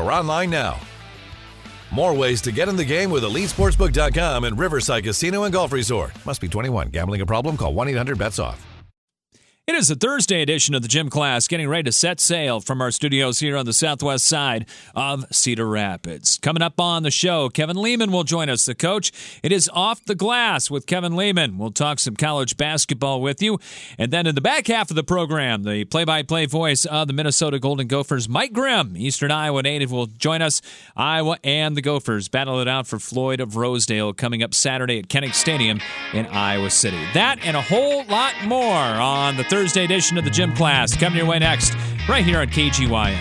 or online now. More ways to get in the game with EliteSportsbook.com and Riverside Casino and Golf Resort. Must be 21. Gambling a problem? Call 1-800-BETS-OFF. It is the Thursday edition of the Gym Class, getting ready to set sail from our studios here on the southwest side of Cedar Rapids. Coming up on the show, Kevin Lehman will join us, the coach. It is Off the Glass with Kevin Lehman. We'll talk some college basketball with you. And then in the back half of the program, the play-by-play voice of the Minnesota Golden Gophers, Mike Grimm, Eastern Iowa native, will join us. Iowa and the Gophers battle it out for Floyd of Rosedale coming up Saturday at Kinnick Stadium in Iowa City. That and a whole lot more on the Thursday edition of the Gym Class. Coming your way next, right here on KGYN.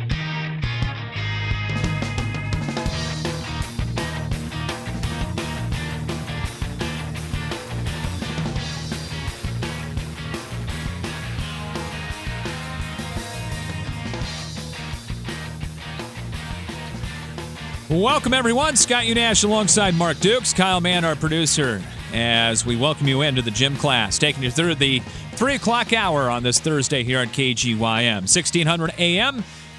Welcome, everyone. Scott Unash alongside Mark Dukes, Kyle Mann, our producer, as we welcome you into the Gym Class, taking you through the 3 o'clock hour on this Thursday here on KGYM. 1600 AM,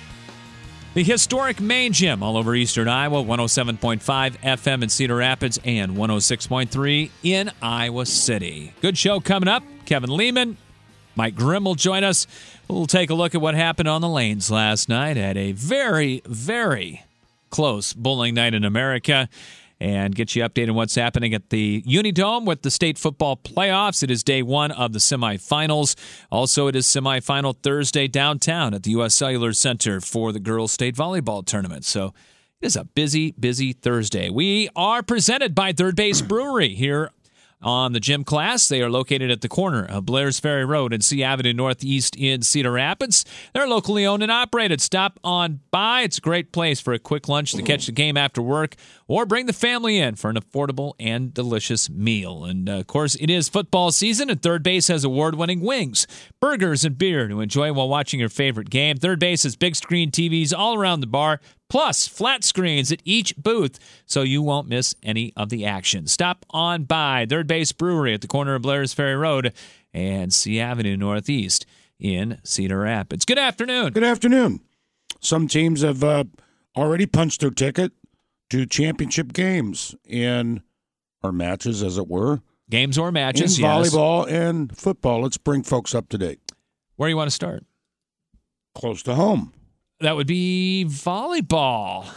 the historic main gym all over Eastern Iowa, 107.5 FM in Cedar Rapids and 106.3 in Iowa City. Good show coming up. Kevin Lehman, Mike Grimm will join us. We'll take a look at what happened on the lanes last night at a very, very close bowling night in America, and get you updated on what's happening at the Unidome with the state football playoffs. It is day one of the semifinals. Also, it is semifinal Thursday downtown at the U.S. Cellular Center for the girls' state volleyball tournament. So it is a busy, busy Thursday. We are presented by Third Base Brewery here on the Gym Class. They are located at the corner of Blair's Ferry Road and C Avenue Northeast in Cedar Rapids. They're locally owned and operated. Stop on by. It's a great place for a quick lunch to catch the game after work, or bring the family in for an affordable and delicious meal. And, of course, it is football season, and Third Base has award-winning wings, burgers, and beer to enjoy while watching your favorite game. Third Base has big screen TVs all around the bar, plus flat screens at each booth, so you won't miss any of the action. Stop on by Third Base Brewery at the corner of Blair's Ferry Road and C Avenue Northeast in Cedar Rapids. Good afternoon. Good afternoon. Some teams have already punched their ticket to championship games or matches, as it were. Games or matches, in volleyball and football. Let's bring folks up to date. Where do you want to start? Close to home. That would be volleyball.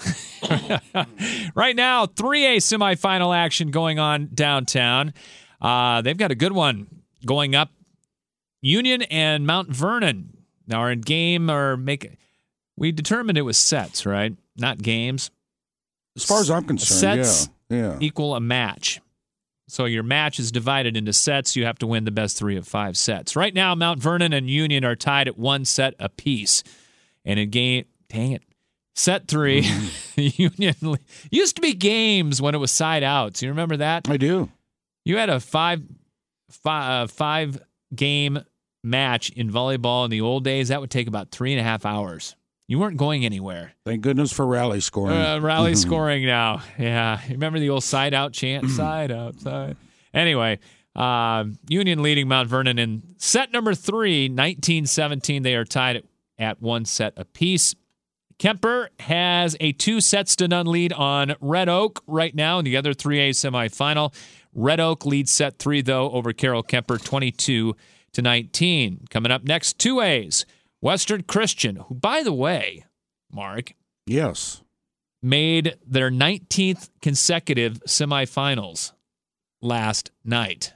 Right now, 3A semifinal action going on downtown. They've got a good one going up. Union and Mount Vernon are in game we determined it was sets, right? Not games. As far as I'm concerned, sets equal a match. So your match is divided into sets. You have to win the best 3 of 5 sets. Right now, Mount Vernon and Union are tied at 1 set apiece. And in game, dang it, set 3, Union used to be games when it was side outs. You remember that? I do. You had a five game match in volleyball in the old days. That would take about 3.5 hours. You weren't going anywhere. Thank goodness for rally scoring. Rally scoring now. Yeah. Remember the old side out chant? Side out, side. Anyway, Union leading Mount Vernon in set number 3, 19-17. They are tied at 1 set apiece. Kemper has a 2-0 lead on Red Oak right now in the other 3A semifinal. Red Oak leads set 3, though, over Carroll Kemper, 22-19. Coming up next, 2As. Western Christian, who, by the way, Mark. Yes. Made their 19th consecutive semifinals last night.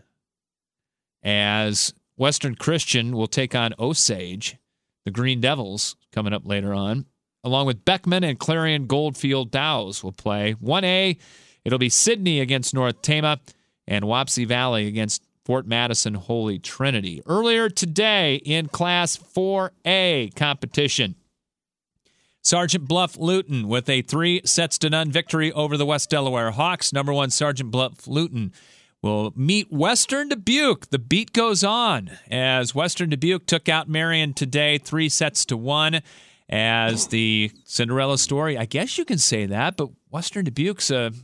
As Western Christian will take on Osage, the Green Devils, coming up later on, along with Beckman and Clarion Goldfield Dows will play. 1A, it'll be Sydney against North Tama and Wapsie Valley against Fort Madison Holy Trinity. Earlier today in Class 4A competition, Sergeant Bluff Luton with a 3-0 victory over the West Delaware Hawks. Number 1 Sergeant Bluff Luton will meet Western Dubuque. The beat goes on as Western Dubuque took out Marion today 3-1 as the Cinderella story. I guess you can say that, but Western Dubuque's a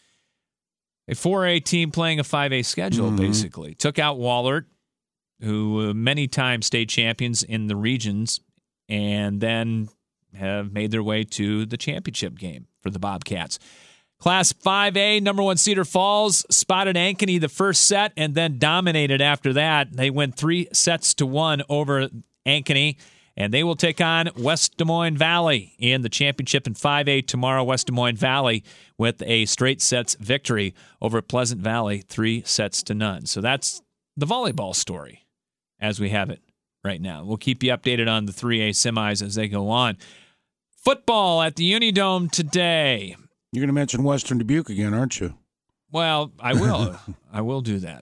4A team playing a 5A schedule, basically. Took out Wahlert, who many times state champions in the regions, and then have made their way to the championship game for the Bobcats. Class 5A, number 1 Cedar Falls spotted Ankeny the first set and then dominated after that. They win 3-1 over Ankeny, and they will take on West Des Moines Valley in the championship in 5A tomorrow. West Des Moines Valley with a straight sets victory over Pleasant Valley, 3-0. So that's the volleyball story as we have it right now. We'll keep you updated on the 3A semis as they go on. Football at the Unidome today. You're going to mention Western Dubuque again, aren't you? Well, I will. I will do that.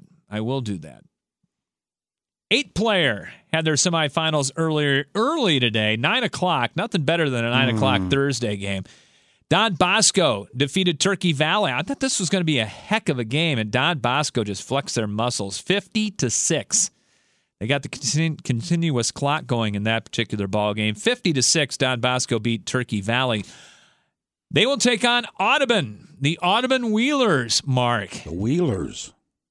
8-player had their semifinals early today, 9 o'clock. Nothing better than a 9 o'clock Thursday game. Don Bosco defeated Turkey Valley. I thought this was going to be a heck of a game, and Don Bosco just flexed their muscles, 50-6. They got the continuous clock going in that particular ball game. 50-6, Don Bosco beat Turkey Valley. They will take on Audubon, the Audubon Wheelers, Mark. The Wheelers.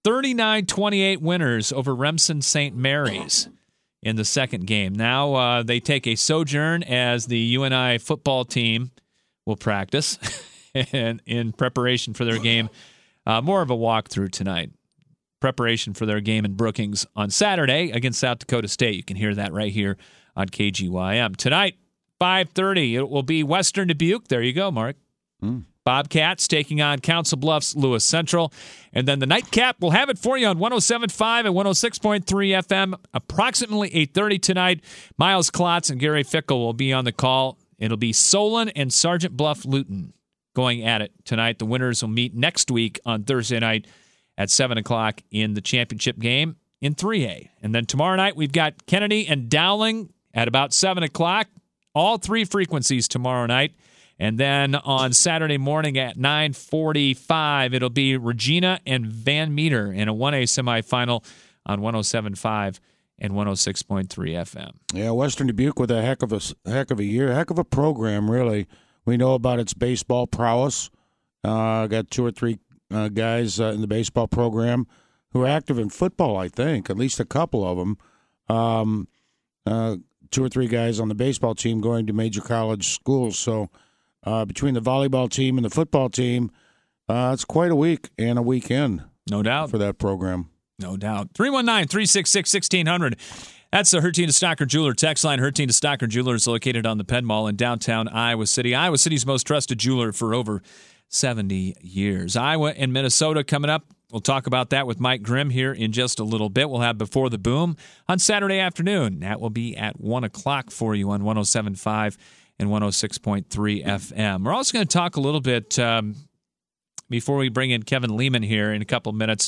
39-28 winners over Remsen St. Mary's in the second game. Now they take a sojourn as the UNI football team will practice and in preparation for their game. More of a walkthrough tonight. Preparation for their game in Brookings on Saturday against South Dakota State. You can hear that right here on KGYM. Tonight, 5:30, it will be Western Dubuque. There you go, Mark. Bobcats taking on Council Bluffs Lewis Central. And then the nightcap, we'll have it for you on 107.5 and 106.3 FM, approximately 8:30 tonight. Miles Klotz and Gary Fickle will be on the call. It'll be Solon and Sergeant Bluff Luton going at it tonight. The winners will meet next week on Thursday night at 7 o'clock in the championship game in 3A. And then tomorrow night, we've got Kennedy and Dowling at about 7 o'clock. All 3 frequencies tomorrow night. And then on Saturday morning at 9:45, it'll be Regina and Van Meter in a 1A semifinal on 107.5 and 106.3 FM. Yeah, Western Dubuque with a heck of a year, heck of a program, really. We know about its baseball prowess. Got 2 or 3 guys in the baseball program who are active in football, I think, at least a couple of them. 2 or 3 guys on the baseball team going to major college schools. So between the volleyball team and the football team, it's quite a week and a weekend. No doubt. For that program. No doubt. 319-366-1600. That's the Hertina Stocker Jeweler text line. Hertina Stocker Jeweler is located on the Penn Mall in downtown Iowa City. Iowa City's most trusted jeweler for over 70 years. Iowa and Minnesota coming up. We'll talk about that with Mike Grimm here in just a little bit. We'll have Before the Boom on Saturday afternoon. That will be at 1 o'clock for you on 107.5 and 106.3 FM. We're also going to talk a little bit before we bring in Kevin Lehman here in a couple of minutes.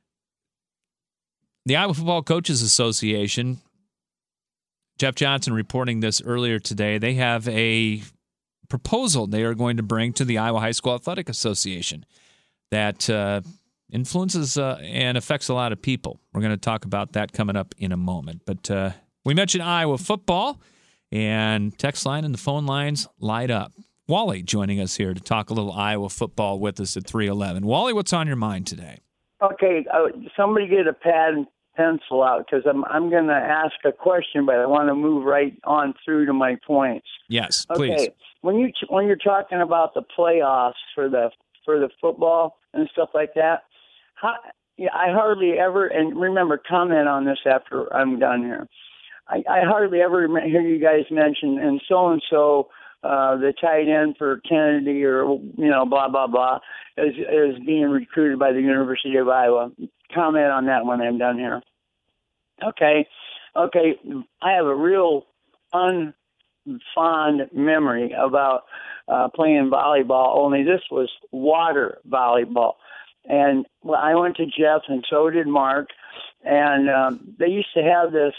The Iowa Football Coaches Association, Jeff Johnson reporting this earlier today, they have a proposal they are going to bring to the Iowa High School Athletic Association that influences and affects a lot of people. We're going to talk about that coming up in a moment. But we mentioned Iowa football, and text line and the phone lines light up. Wally joining us here to talk a little Iowa football with us at 3:11. Wally, what's on your mind today? Okay, somebody get a pad and pencil out because I'm going to ask a question, but I want to move right on through to my points. Yes, please. Okay, when you're talking about the playoffs for the football and stuff like that, I hardly ever, and remember, comment on this after I'm done here. I hardly ever hear you guys mention and so the tight end for Kennedy or blah blah blah is being recruited by the University of Iowa. Comment on that when I'm done here. Okay. I have a real unfond memory about playing volleyball. Only this was water volleyball, and I went to Jeff, and so did Mark, and they used to have this.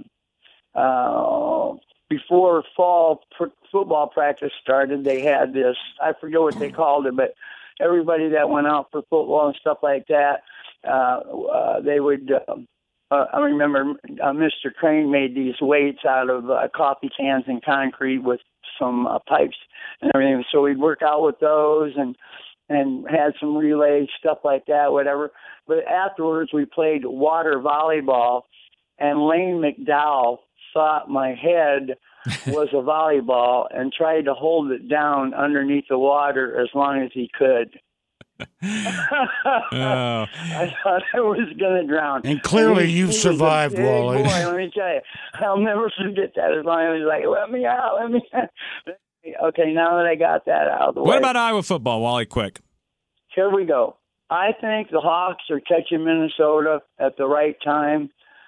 Before fall football practice started, they had this, I forget what they called it, but everybody that went out for football and stuff like that, they would, I remember Mr. Crane made these weights out of coffee cans and concrete with some pipes and everything. So we'd work out with those and had some relays, stuff like that, whatever. But afterwards we played water volleyball, and Lane McDowell thought my head was a volleyball and tried to hold it down underneath the water as long as he could. Oh. I thought I was going to drown. And clearly He you've was a survived, big Wally. Boy, let me tell you, I'll never forget that as long as he's like, let me out, let me out. Okay, now that I got that out of the way. What about Iowa football, Wally? Quick. Here we go. I think the Hawks are catching Minnesota at the right time.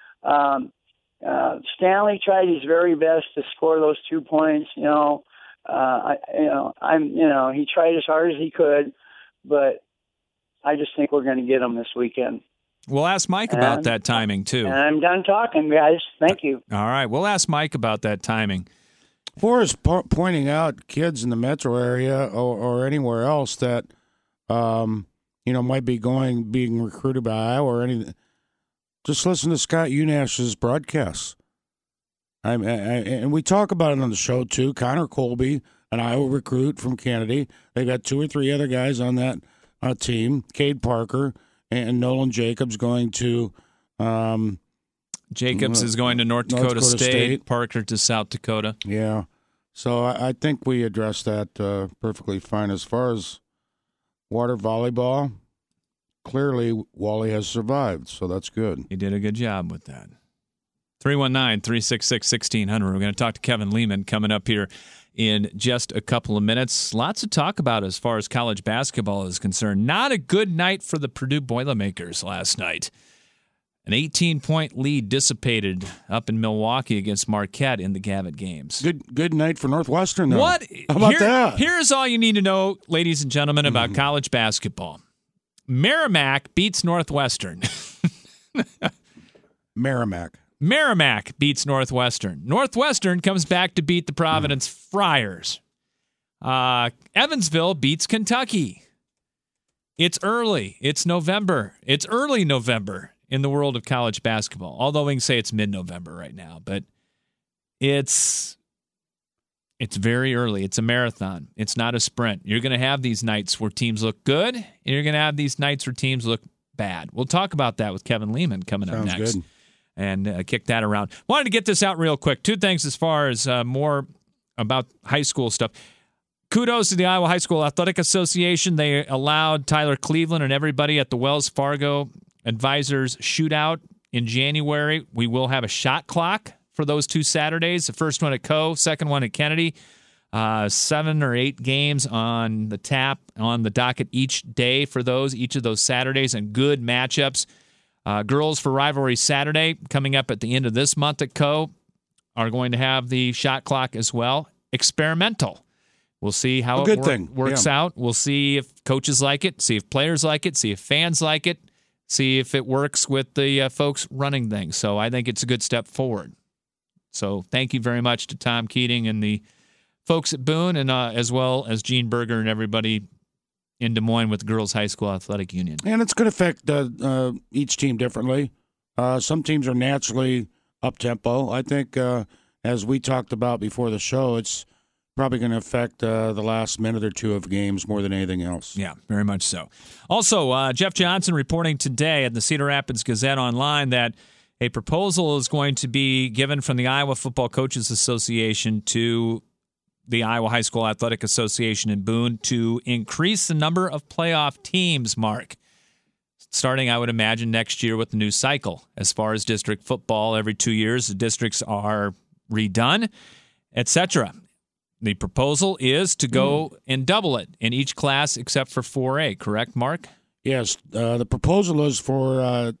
Stanley tried his very best to score those 2 points. He tried as hard as he could, but I just think we're going to get them this weekend. We'll ask Mike about that timing, too. And I'm done talking, guys. Thank you. All right. We'll ask Mike about that timing. Forrest pointing out kids in the metro area or anywhere else that, might be being recruited by Iowa or anything. Just listen to Scott Unash's broadcasts. And we talk about it on the show, too. Connor Colby, an Iowa recruit from Kennedy. They got 2 or 3 other guys on that team. Cade Parker and Nolan Jacobs going to Jacobs is going to North Dakota State, Parker to South Dakota. Yeah. So I think we addressed that perfectly fine. As far as water volleyball, clearly Wally has survived, so that's good. He did a good job with that. 319-366-1600. We're going to talk to Kevin Lehman coming up here in just a couple of minutes. Lots to talk about as far as college basketball is concerned. Not a good night for the Purdue Boilermakers last night. An 18-point lead dissipated up in Milwaukee against Marquette in the Gavitt games. Good night for Northwestern, though. What? How about that? Here's all you need to know, ladies and gentlemen, about college basketball. Merrimack beats Northwestern. Merrimack beats Northwestern. Northwestern comes back to beat the Providence Friars. Evansville beats Kentucky. It's early. It's November. It's early November in the world of college basketball. Although we can say it's mid-November right now, but it's very early. It's a marathon. It's not a sprint. You're going to have these nights where teams look good, and you're going to have these nights where teams look bad. We'll talk about that with Kevin Lehman coming up next. Good. And kick that around. Wanted to get this out real quick. 2 things as far as more about high school stuff. Kudos to the Iowa High School Athletic Association. They allowed Tyler Cleveland and everybody at the Wells Fargo Advisors Shootout in January. We will have a shot clock for those 2 Saturdays. The first one at Coe, second one at Kennedy. 7 or 8 games on the tap, on the docket each day for each of those Saturdays, and good matchups. Girls for Rivalry Saturday, coming up at the end of this month at Coe, are going to have the shot clock as well. Experimental. We'll see how it works out. We'll see if coaches like it, see if players like it, see if fans like it, see if it works with the folks running things. So I think it's a good step forward. So thank you very much to Tom Keating and the folks at Boone, and as well as Gene Berger and everybody in Des Moines with the Girls High School Athletic Union. And it's going to affect each team differently. Some teams are naturally up-tempo. I think, as we talked about before the show, it's probably going to affect the last minute or 2 of games more than anything else. Yeah, very much so. Also, Jeff Johnson reporting today at the Cedar Rapids Gazette Online that a proposal is going to be given from the Iowa Football Coaches Association to the Iowa High School Athletic Association in Boone to increase the number of playoff teams, Mark. Starting, I would imagine, next year with the new cycle. As far as district football, every 2 years, the districts are redone, etc. The proposal is to go and double it in each class except for 4A, correct, Mark? Yes. The proposal is for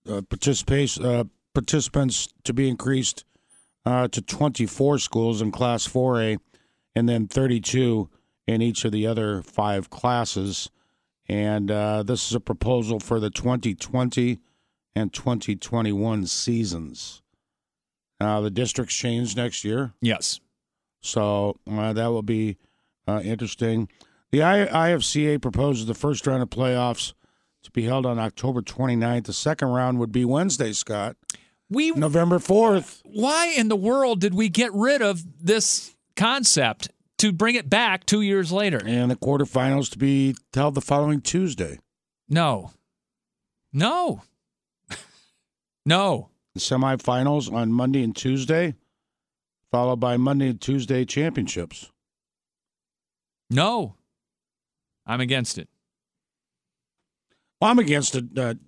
participants to be increased to 24 schools in Class 4A, and then 32 in each of the other 5 classes. And this is a proposal for the 2020 and 2021 seasons. The districts change next year. Yes. So that will be interesting. The IFCA proposes the first round of playoffs to be held on October 29th. The second round would be Wednesday, Scott. November 4th. Why in the world did we get rid of this concept to bring it back 2 years later? And the quarterfinals to be held the following Tuesday. No. The semifinals on Monday and Tuesday. followed by Monday and Tuesday championships. No, I'm against it. Well, I'm against it.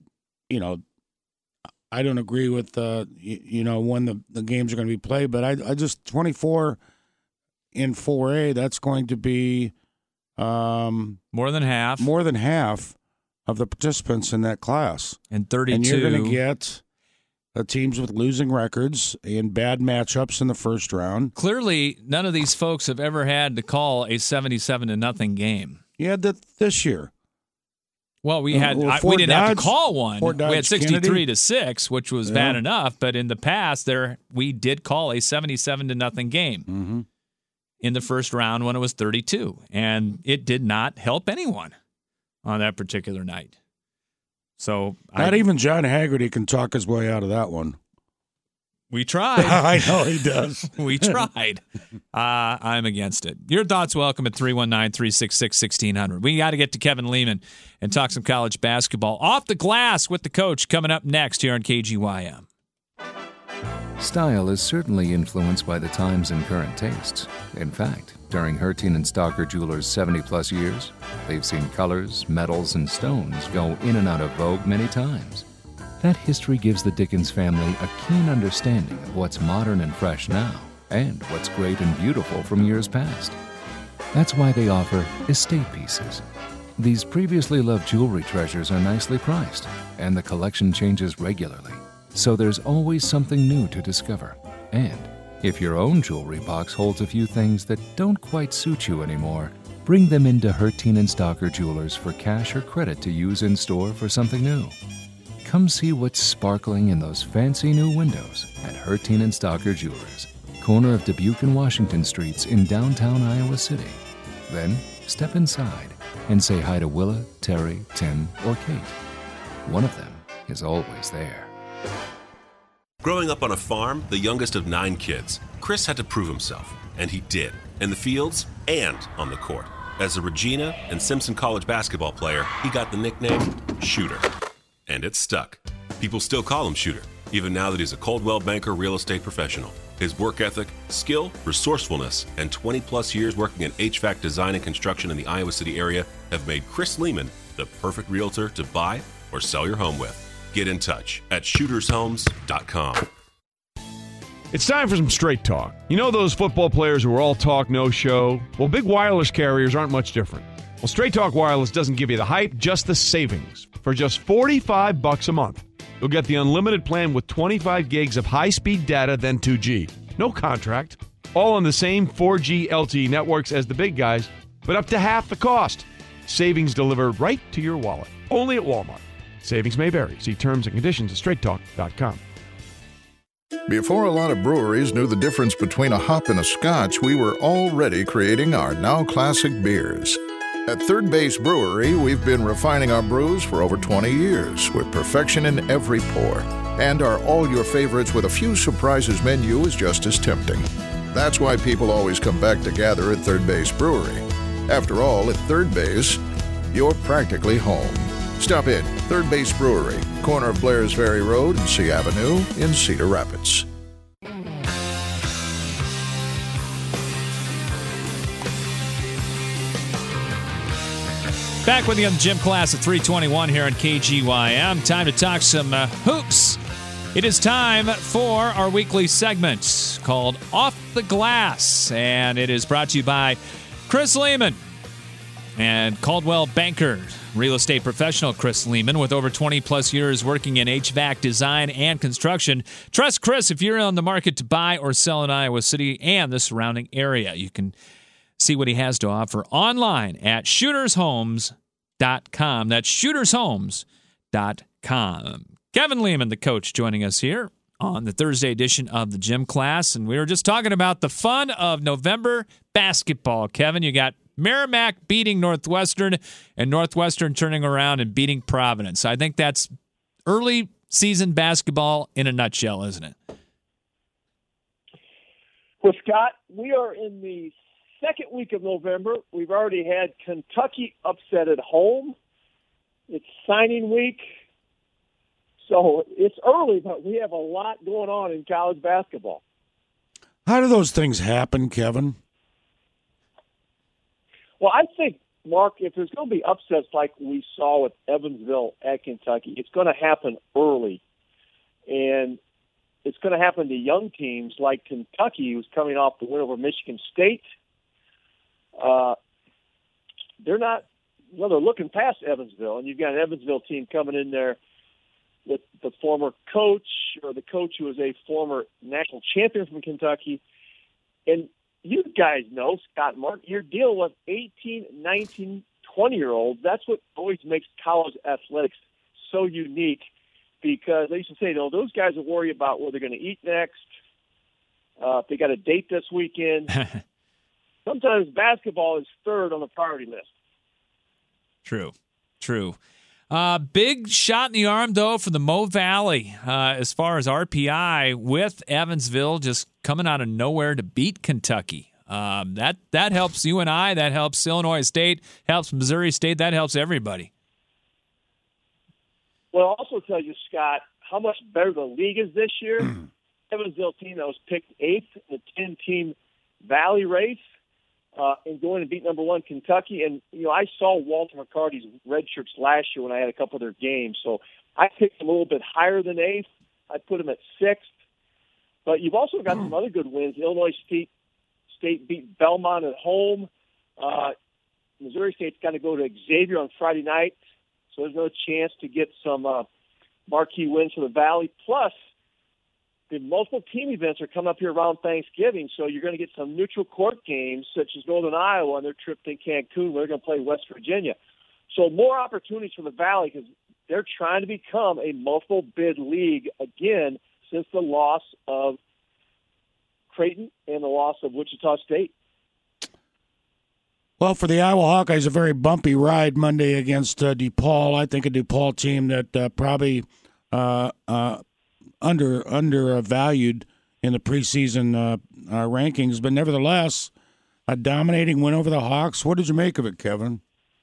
I don't agree with when the games are going to be played, but I just 24 in 4A. That's going to be more than half of the participants in that class, and 32. And you're going to get teams with losing records and bad matchups in the first round. Clearly, none of these folks have ever had to call a 77-0 game. You had that this year. Well, we didn't have to call one. We had 63-6, which was bad enough. But in the past, we did call a 77-0 game in the first round when it was 32, and it did not help anyone on that particular night. So not even John Haggerty can talk his way out of that one. We tried. I know he does. We tried. I'm against it. Your thoughts welcome at 319-366-1600. We got to get to Kevin Lehman and talk some college basketball. Off the Glass with the coach coming up next here on KGYM. Style is certainly influenced by the times and current tastes. In fact, during Hertin and Stalker Jewelers' 70-plus years, they've seen colors, metals, and stones go in and out of vogue many times. That history gives the Dickens family a keen understanding of what's modern and fresh now, and what's great and beautiful from years past. That's why they offer estate pieces. These previously loved jewelry treasures are nicely priced, and the collection changes regularly, so there's always something new to discover. And if your own jewelry box holds a few things that don't quite suit you anymore, bring them into Hertin and Stalker Jewelers for cash or credit to use in store for something new. Come see what's sparkling in those fancy new windows at Hertin and Stalker Jewelers, corner of Dubuque and Washington Streets in downtown Iowa City. Then step inside and say hi to Willa, Terry, Tim, or Kate. One of them is always there. Growing up on a farm, the youngest of 9 kids, Chris had to prove himself, and he did, in the fields and on the court. As a Regina and Simpson College basketball player, he got the nickname Shooter. And it stuck. People still call him Shooter, even now that he's a Coldwell Banker real estate professional. His work ethic, skill, resourcefulness, and 20-plus years working in HVAC design and construction in the Iowa City area have made Chris Lehman the perfect realtor to buy or sell your home with. Get in touch at shootershomes.com. It's time for some straight talk. You know those football players who are all talk, no show? Well, big wireless carriers aren't much different. Well, Straight Talk Wireless doesn't give you the hype, just the savings. For just $45 a month, you'll get the unlimited plan with 25 gigs of high-speed data, then 2G. No contract. All on the same 4G LTE networks as the big guys, but up to half the cost. Savings delivered right to your wallet. Only at Walmart. Savings may vary. See terms and conditions at straighttalk.com. Before a lot of breweries knew the difference between a hop and a scotch, we were already creating our now classic beers. At Third Base Brewery, we've been refining our brews for over 20 years with perfection in every pour. And our All Your Favorites with a few surprises menu is just as tempting. That's why people always come back to gather at Third Base Brewery. After all, at Third Base, you're practically home. Stop in, Third Base Brewery, corner of Blair's Ferry Road and C Avenue in Cedar Rapids. Back with you on the gym class at 321 here on KGYM. Time to talk some hoops. It is time for our weekly segment called Off the Glass. And it is brought to you by Chris Lehman and Coldwell Banker. Real estate professional Chris Lehman with over 20-plus years working in HVAC design and construction. Trust Chris if you're on the market to buy or sell in Iowa City and the surrounding area. You can see what he has to offer online at shootershomes.com. That's shootershomes.com. Kevin Lehman, the coach, joining us here on the Thursday edition of the gym class. And we were just talking about the fun of November basketball. Kevin, you got Merrimack beating Northwestern and Northwestern turning around and beating Providence. I think that's early season basketball in a nutshell, isn't it? Well, Scott, we are in the second week of November. We've already had Kentucky upset at home. It's signing week. So it's early, but we have a lot going on in college basketball. How do those things happen, Kevin? Well, I think, Mark, if there's going to be upsets like we saw with Evansville at Kentucky, it's going to happen early. And it's going to happen to young teams like Kentucky, who's coming off the win over Michigan State. They're looking past Evansville, and you've got an Evansville team coming in there with the former coach or the coach who was a former national champion from Kentucky. And you guys know, Scott and Mark, you're dealing with 18, 19, 20-year-olds. That's what always makes college athletics so unique, because they used to say, those guys will worry about what they're going to eat next, if they got a date this weekend. Sometimes basketball is third on the priority list. True. Big shot in the arm, though, for the Mo Valley as far as RPI, with Evansville just coming out of nowhere to beat Kentucky. That helps UNI, that helps Illinois State, helps Missouri State, that helps everybody. Well, I'll also tell you, Scott, how much better the league is this year. Evansville team that was picked 8th in the 10-team Valley race, and going to beat number 1 Kentucky. And, I saw Walter McCarty's red shirts last year when I had a couple of their games. So I picked them a little bit higher than 8th. I put them at 6th. But you've also got some other good wins. Illinois State beat Belmont at home. Missouri State's got to go to Xavier on Friday night. So there's no chance to get some marquee wins for the Valley. Plus, the multiple team events are coming up here around Thanksgiving, so you're going to get some neutral court games, such as Northern Iowa on their trip to Cancun, where they're going to play West Virginia. So more opportunities for the Valley, because they're trying to become a multiple bid league again since the loss of Creighton and the loss of Wichita State. Well, for the Iowa Hawkeyes, a very bumpy ride Monday against DePaul. I think a DePaul team that probably undervalued in the preseason rankings, but nevertheless, a dominating win over the Hawks. What did you make of it, Kevin?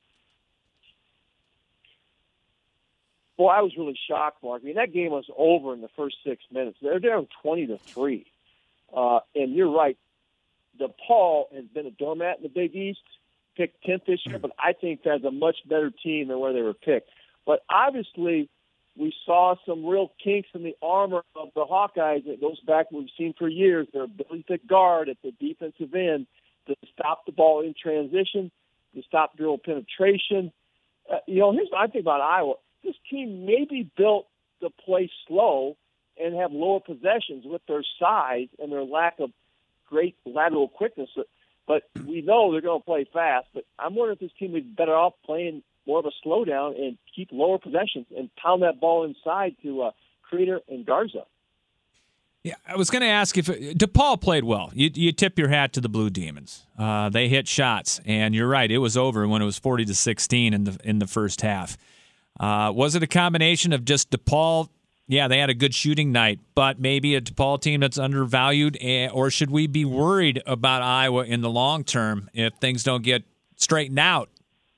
Well, I was really shocked, Mark. I mean, that game was over in the first 6 minutes. They're down 20-3. And you're right. DePaul has been a doormat in the Big East, picked 10th this year, but I think that's a much better team than where they were picked. But obviously, we saw some real kinks in the armor of the Hawkeyes. It goes back to what we've seen for years, their ability to guard at the defensive end, to stop the ball in transition, to stop dribble penetration. Here's what I think about Iowa. This team may be built to play slow and have lower possessions with their size and their lack of great lateral quickness. But we know they're going to play fast. But I'm wondering if this team is better off playing more of a slowdown and keep lower possessions and pound that ball inside to Creeder and Garza. Yeah, I was going to ask if DePaul played well. You tip your hat to the Blue Demons. They hit shots, and you're right. It was over when it was 40-16 in the first half. Was it a combination of just DePaul? Yeah, they had a good shooting night, but maybe a DePaul team that's undervalued, or should we be worried about Iowa in the long term if things don't get straightened out?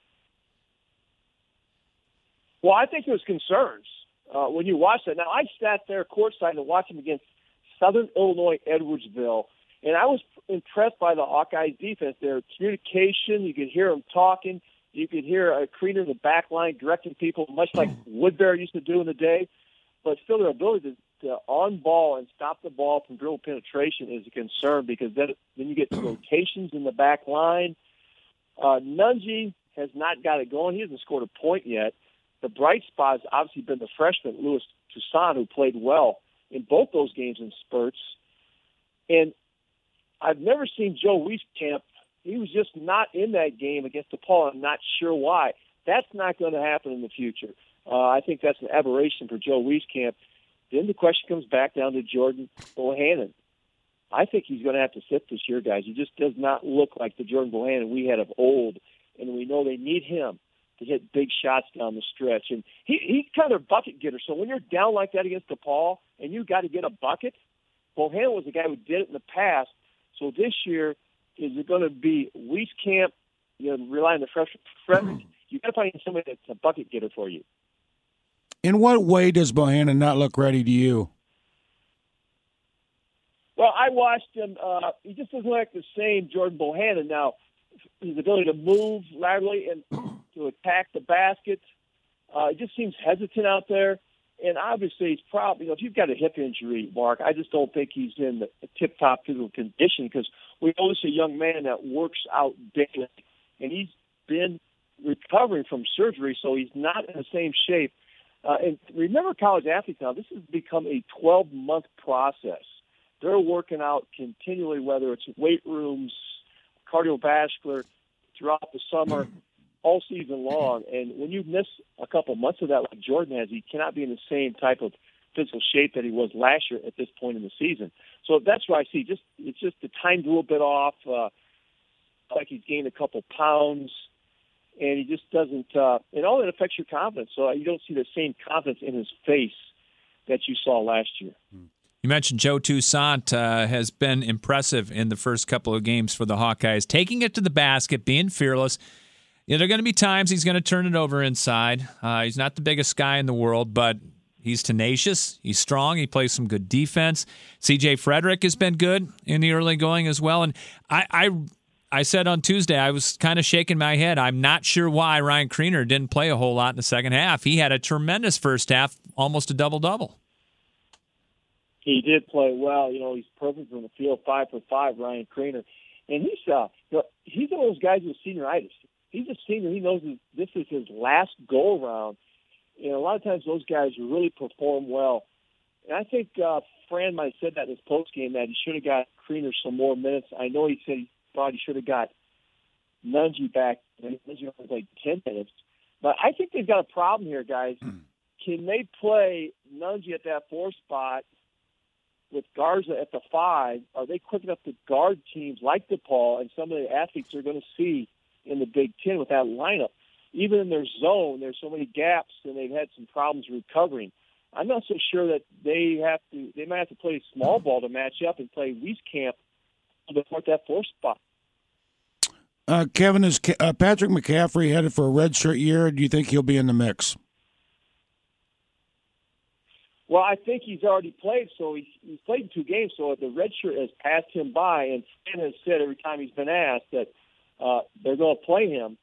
Well, I think there's concerns when you watch that. Now, I sat there courtside and watched them against Southern Illinois Edwardsville, and I was impressed by the Hawkeyes defense. Their communication, you could hear them talking. You could hear a Creeder in the back line directing people, much like Woodbury used to do in the day. But still, their ability to on ball and stop the ball from dribble penetration is a concern, because then you get rotations in the back line. Nunge has not got it going. He hasn't scored a point yet. The bright spot has obviously been the freshman, Louis Toussaint, who played well in both those games in spurts. And I've never seen Joe Wieskamp. He was just not in that game against DePaul. I'm not sure why. That's not going to happen in the future. I think that's an aberration for Joe Wieskamp. Then the question comes back down to Jordan Bohannon. I think he's going to have to sit this year, guys. He just does not look like the Jordan Bohannon we had of old, and we know they need him to hit big shots down the stretch. And he's kind of a bucket getter. So when you're down like that against DePaul and you got to get a bucket, Bohannon was the guy who did it in the past. So this year, is it going to be Wieskamp, rely on the freshman? You got to find somebody that's a bucket getter for you. In what way does Bohannon not look ready to you? Well, I watched him. He just doesn't look like the same Jordan Bohannon now. His ability to move laterally and to attack the basket. He just seems hesitant out there. And obviously, he's probably, if you've got a hip injury, Mark, I just don't think he's in the tip-top physical condition because we know this is a young man that works out daily. And he's been recovering from surgery, so he's not in the same shape. And remember, college athletes now, this has become a 12-month process. They're working out continually, whether it's weight rooms, cardiovascular, throughout the summer, all season long. And when you miss a couple months of that like Jordan has, he cannot be in the same type of physical shape that he was last year at this point in the season. So that's why I see it's just the time's a little bit off, like he's gained a couple pounds, and he just doesn't and all that affects your confidence. So you don't see the same confidence in his face that you saw last year. You mentioned Joe Toussaint has been impressive in the first couple of games for the Hawkeyes, taking it to the basket, being fearless. There are going to be times he's going to turn it over inside. He's not the biggest guy in the world, but he's tenacious. He's strong. He plays some good defense. C.J. Frederick has been good in the early going as well. And I said on Tuesday, I was kind of shaking my head. I'm not sure why Ryan Kriener didn't play a whole lot in the second half. He had a tremendous first half, almost a double-double. He did play well. He's perfect from the field, 5 for 5, Ryan Kriener. And he's one of those guys with senioritis. He's a senior. He knows this is his last go-around. And a lot of times those guys really perform well. And I think Fran might have said that in his postgame that he should have got Kriener some more minutes. I know he said he thought he should have got Nunge back. Nunge only played 10 minutes. But I think they've got a problem here, guys. Can they play Nunge at that 4 spot with Garza at the 5? Are they quick enough to guard teams like DePaul and some of the athletes they're going to see in the Big Ten with that lineup? Even in their zone, there's so many gaps, and they've had some problems recovering. I'm not so sure that they might have to play small ball to match up and play Wieskamp before that 4 spot. Kevin, is Patrick McCaffrey headed for a redshirt year, or do you think he'll be in the mix? Well, I think he's already played, so he's played in 2 games, so the redshirt has passed him by, and Fran has said every time he's been asked that they're going to play him.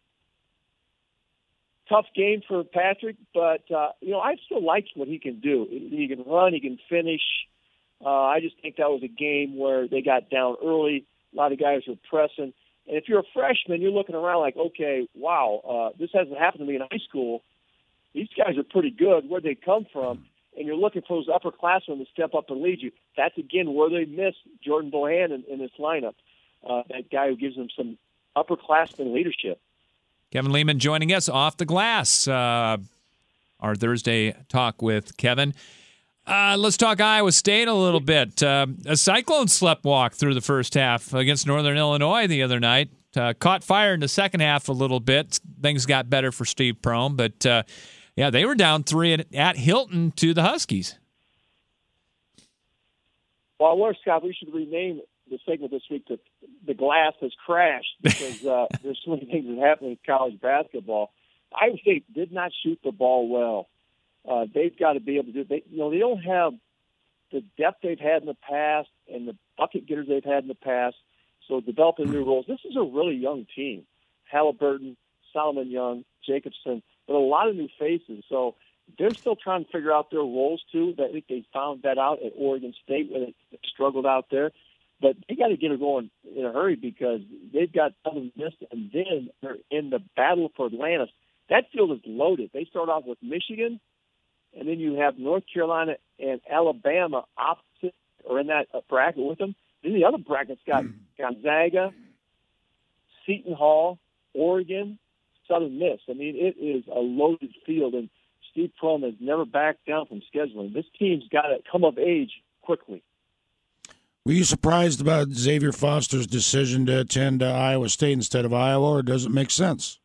Tough game for Patrick, but, I still like what he can do. He can run, he can finish. I just think that was a game where they got down early. A lot of guys were pressing. And if you're a freshman, you're looking around like, okay, wow, this hasn't happened to me in high school. These guys are pretty good. Where'd they come from? And you're looking for those upperclassmen to step up and lead you. That's, again, where they miss Jordan Bohannon in this lineup, that guy who gives them some upperclassmen leadership. Kevin Lehman joining us off the glass. Our Thursday talk with Kevin. Let's talk Iowa State a little bit. A Cyclone sleptwalk through the first half against Northern Illinois the other night. Caught fire in the second half a little bit. Things got better for Steve Prohm, but they were down 3 at Hilton to the Huskies. Well, I wonder, Scott, we should rename the segment this week to "The Glass Has Crashed" because there's so many things that happen in college basketball. Iowa State did not shoot the ball well. They've got to be able to do. They don't have the depth they've had in the past and the bucket getters they've had in the past. So developing new roles. This is a really young team. Halliburton, Solomon Young, Jacobson, but a lot of new faces. So they're still trying to figure out their roles too. I think they found that out at Oregon State when they struggled out there. But they got to get it going in a hurry because they've got Southern Miss, and then they're in the battle for Atlantis. That field is loaded. They start off with Michigan, and then you have North Carolina and Alabama opposite or in that bracket with them. Then the other bracket's got Gonzaga, Seton Hall, Oregon, Southern Miss. I mean, it is a loaded field, and Steve Prohm has never backed down from scheduling. This team's got to come of age quickly. Were you surprised about Xavier Foster's decision to attend Iowa State instead of Iowa, or does it make sense?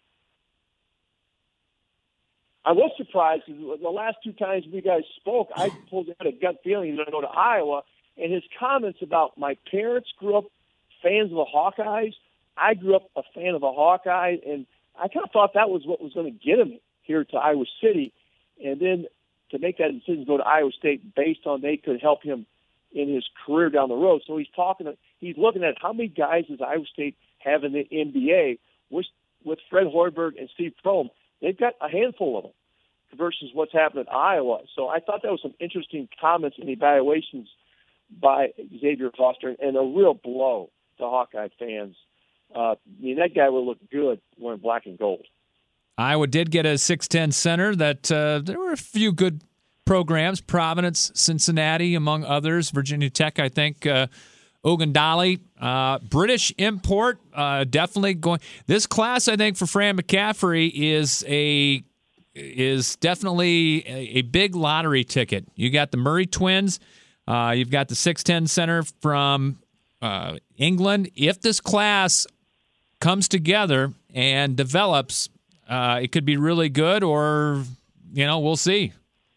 I was surprised because the last 2 times we guys spoke, I had a gut feeling that I'd go to Iowa, and his comments about my parents grew up fans of the Hawkeyes. I grew up a fan of the Hawkeyes, and I kind of thought that was what was going to get him here to Iowa City. And then to make that decision to go to Iowa State based on they could help him in his career down the road. So he's looking at how many guys does Iowa State have in the NBA with Fred Hoiberg and Steve Prohm. They've got a handful of them versus what's happened at Iowa. So I thought that was some interesting comments and evaluations by Xavier Foster, and a real blow to Hawkeye fans. That guy will look good wearing black and gold. Iowa did get a 6'10 center that there were a few good programs, Providence, Cincinnati, among others, Virginia Tech, I think, Ogundale, British import, definitely going. This class, I think, for Fran McCaffery is definitely a big lottery ticket. You got the Murray twins, you've got the 6'10 center from England. If this class comes together and develops, it could be really good, or we'll see.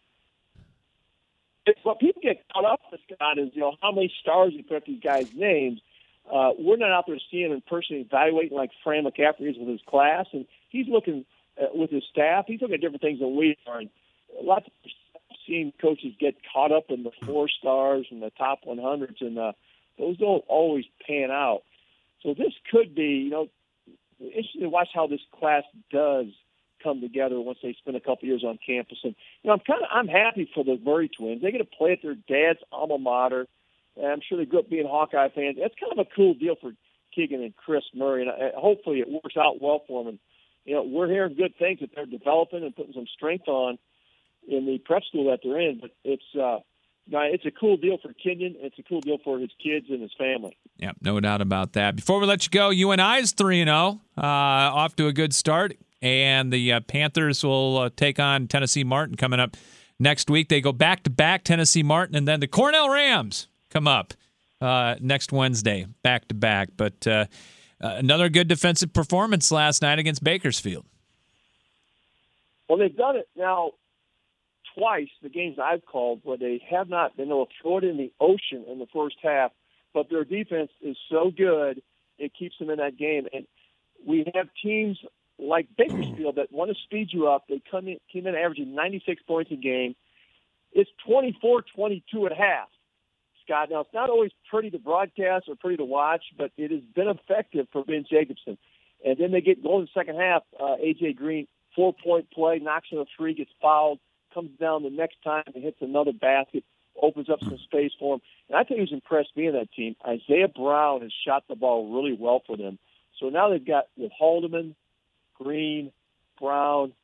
What people get caught up with, Scott, is how many stars you put up these guys' names. We're not out there seeing them in person evaluating like Fran McCaffery is with his class, and he's looking with his staff. He's looking at different things than we are. And lots of seen coaches get caught up in the 4 stars and the top 100s, and those don't always pan out. So this could be, interesting to watch how this class does come together once they spend a couple years on campus. And I'm happy for the Murray twins. They get to play at their dad's alma mater, and I'm sure they grew up being Hawkeye fans. That's kind of a cool deal for Keegan and Chris Murray, and hopefully it works out well for them. And we're hearing good things that they're developing and putting some strength on in the prep school that they're in. But it's a cool deal for Kenyon. It's a cool deal for his kids and his family. Yeah, no doubt about that. Before we let you go, UNI is 3-0, off to a good start. And the Panthers will take on Tennessee Martin coming up next week. They go back-to-back, Tennessee Martin, and then the Cornell Rams come up next Wednesday, back-to-back. But another good defensive performance last night against Bakersfield. Well, they've done it now twice, the games I've called, where they have not been able to throw it in the ocean in the first half, but their defense is so good, it keeps them in that game. And we have teams like Bakersfield that want to speed you up. They came in averaging 96 points a game. It's 24-22 at half, Scott. Now, it's not always pretty to broadcast or pretty to watch, but it has been effective for Ben Jacobson. And then they get going in the second half. A.J. Green, 4-point play, knocks in a 3, gets fouled, comes down the next time and hits another basket, opens up some space for him. And I think he was impressed being that team. Isaiah Brown has shot the ball really well for them. So now they've got, with Haldeman, Green, Brown,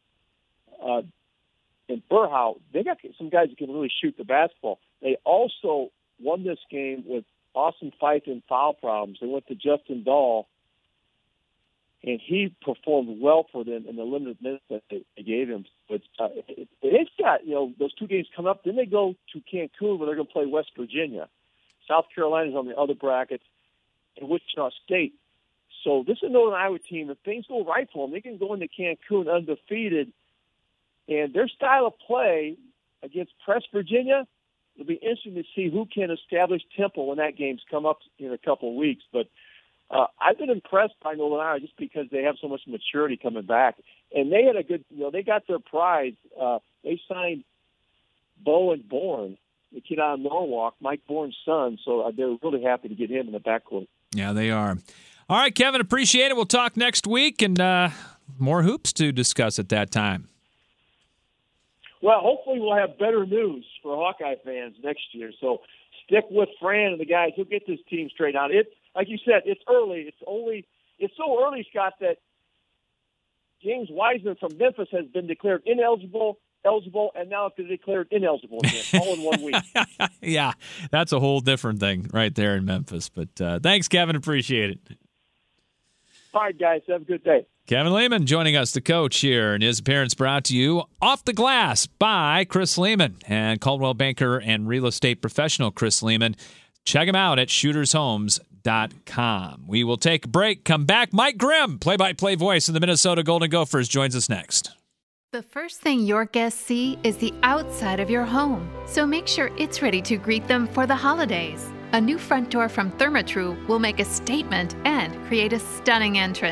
and Burhout, they got some guys that can really shoot the basketball. They also won this game with Austin Fife in foul problems. They went to Justin Dahl, and he performed well for them in the limited minutes that they gave him. But it's got, those 2 games come up. Then they go to Cancun, where they're going to play West Virginia. South Carolina's on the other bracket, and Wichita State. So this is a Northern Iowa team. If things go right for them, they can go into Cancun undefeated. And their style of play against Press Virginia, it'll be interesting to see who can establish tempo when that game's come up in a couple of weeks. But I've been impressed by Northern Iowa just because they have so much maturity coming back. And they had a good, they got their prize. They signed Bowen Bourne, the kid out of Norwalk, Mike Bourne's son. So they're really happy to get him in the backcourt. Yeah, they are. All right, Kevin, appreciate it. We'll talk next week, and more hoops to discuss at that time. Well, hopefully we'll have better news for Hawkeye fans next year. So stick with Fran and the guys. He'll get this team straight out. It's, like you said, it's early. It's so early, Scott, that James Wiseman from Memphis has been declared eligible, and now it's been declared ineligible again, all in 1 week. Yeah, that's a whole different thing right there in Memphis. But thanks, Kevin. Appreciate it. All right, guys. Have a good day. Kevin Lehman joining us, the coach here, and his appearance brought to you Off the Glass by Chris Lehman and Coldwell Banker and real estate professional Chris Lehman. Check him out at shootershomes.com. We will take a break, come back. Mike Grimm, play-by-play voice of the Minnesota Golden Gophers, joins us next. The first thing your guests see is the outside of your home, so make sure it's ready to greet them for the holidays. A new front door from Therma-Tru will make a statement and create a stunning entrance.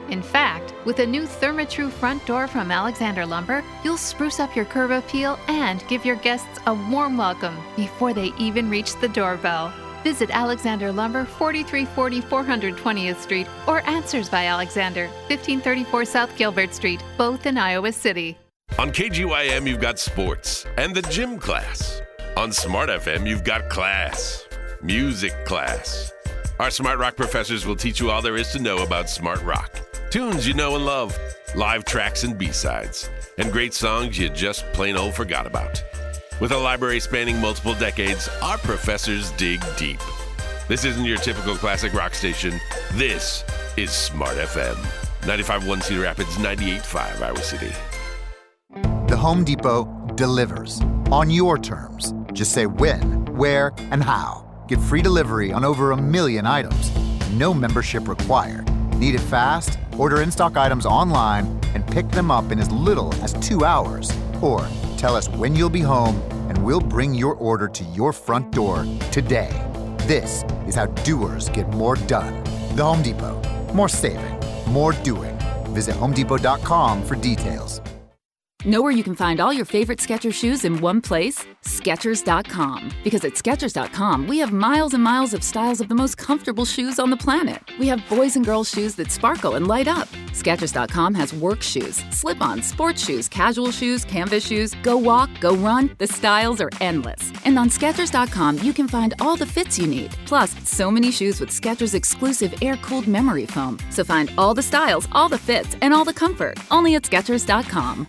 In fact, with a new Therma-Tru front door from Alexander Lumber, you'll spruce up your curb appeal and give your guests a warm welcome before they even reach the doorbell. Visit Alexander Lumber, 4340 420th Street, or Answers by Alexander, 1534 South Gilbert Street, both in Iowa City. On KGYM, you've got sports and the gym class. On Smart FM, you've got class, music class. Our Smart Rock professors will teach you all there is to know about Smart Rock. Tunes you know and love, live tracks and B-sides, and great songs you just plain old forgot about. With a library spanning multiple decades, our professors dig deep. This isn't your typical classic rock station. This is Smart FM. 95.1 Cedar Rapids, 98.5 Iowa City. The Home Depot delivers on your terms. Just say when, where, and how. Get free delivery on over 1 million items. No membership required. Need it fast? Order in-stock items online and pick them up in as little as 2 hours. Or tell us when you'll be home and we'll bring your order to your front door today. This is how doers get more done. The Home Depot. More saving, more doing. Visit HomeDepot.com for details. Know where you can find all your favorite Skechers shoes in one place? Skechers.com. Because at Skechers.com, we have miles and miles of styles of the most comfortable shoes on the planet. We have boys and girls shoes that sparkle and light up. Skechers.com has work shoes, slip-ons, sports shoes, casual shoes, canvas shoes, go walk, go run. The styles are endless. And on Skechers.com, you can find all the fits you need. Plus, so many shoes with Skechers exclusive air-cooled memory foam. So find all the styles, all the fits, and all the comfort. Only at Skechers.com.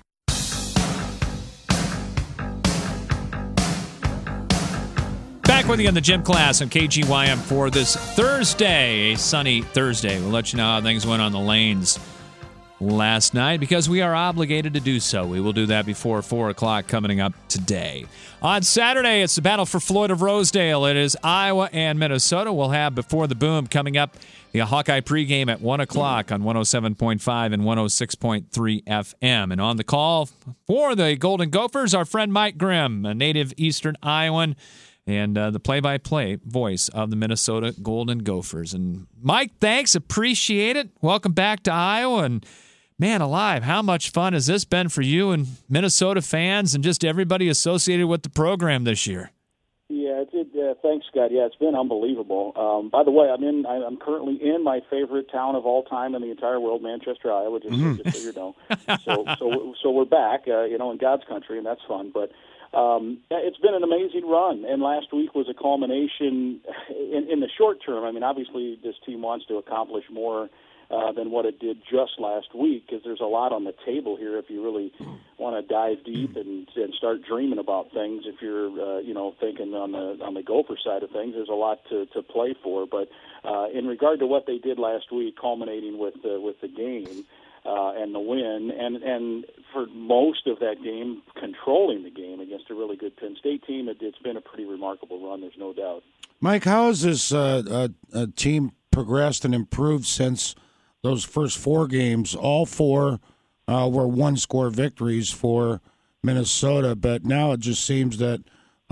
Back with you in the gym class on KGYM for this Thursday, a sunny Thursday. We'll let you know how things went on the lanes last night because we are obligated to do so. We will do that before 4 o'clock coming up today. On Saturday, it's the Battle for Floyd of Rosedale. It is Iowa and Minnesota. We'll have Before the Boom coming up, the Hawkeye pregame at 1 o'clock on 107.5 and 106.3 FM. And on the call for the Golden Gophers, our friend Mike Grimm, a native Eastern Iowan, and the play-by-play voice of the Minnesota Golden Gophers. And Mike, thanks. Appreciate it. Welcome back to Iowa. And man alive, how much fun has this been for you and Minnesota fans and just everybody associated with the program this year? Yeah, thanks, Scott. Yeah, it's been unbelievable. By the way, I'm currently in my favorite town of all time in the entire world, Manchester, Iowa. Just so you know. So we're back, in God's country, and that's fun. But it's been an amazing run, and last week was a culmination in the short term. I mean, obviously, this team wants to accomplish more than what it did just last week, because there's a lot on the table here if you really want to dive deep and start dreaming about things. If you're thinking on the Gopher side of things, there's a lot to play for. But in regard to what they did last week, culminating with the game and the win, and for most of that game, controlling the game against a really good Penn State team, it's been a pretty remarkable run, there's no doubt. Mike, how has this team progressed and improved since those first 4 games? All 4 were one-score victories for Minnesota, but now it just seems that